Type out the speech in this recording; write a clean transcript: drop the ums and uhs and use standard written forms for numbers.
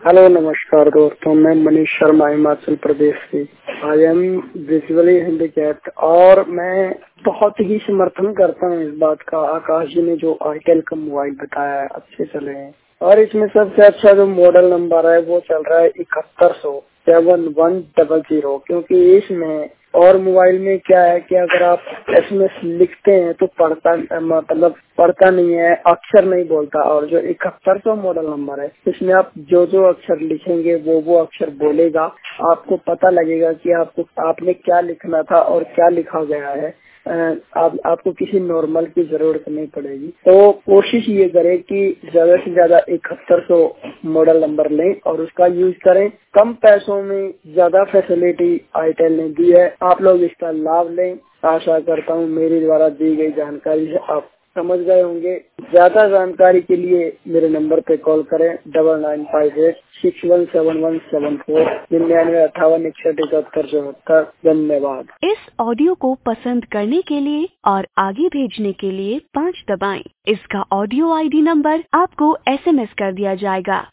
Hello नमस्कार दोस्तों, मैं मनीष शर्मा हिमाचल प्रदेश से। आई एम विजुअली हैंडीकैप्ड और मैं बहुत ही समर्थन करता हूँ इस बात का। आकाश जी ने जो आईटेल का मोबाइल बताया है अच्छे चले हैं, और इसमें सबसे अच्छा जो मॉडल नंबर है वो चल रहा है 7100 क्योंकि इसमें और मोबाइल में क्या है कि अगर आप एसएमएस लिखते हैं तो पढ़ता नहीं है, अक्षर नहीं बोलता। और जो 7100 मॉडल नंबर है इसमें आप जो जो अक्षर लिखेंगे वो अक्षर बोलेगा। आपको पता लगेगा कि आपने क्या लिखना था और क्या लिखा गया है। आपको किसी नॉर्मल की जरूरत नहीं पड़ेगी। तो कोशिश ये करें कि ज्यादा से ज्यादा 7100 मॉडल नंबर लें और उसका यूज करें। कम पैसों में ज्यादा फैसिलिटी आईटेल ने दी है, आप लोग इसका लाभ लें। आशा करता हूँ मेरी द्वारा दी गई जानकारी से आप समझ गए होंगे। ज्यादा जानकारी के लिए मेरे नंबर पे कॉल करें 9958617174 9958617174। धन्यवाद। इस ऑडियो को पसंद करने के लिए और आगे भेजने के लिए 5 दबाएं। इसका ऑडियो आईडी नंबर आपको एसएमएस कर दिया जाएगा।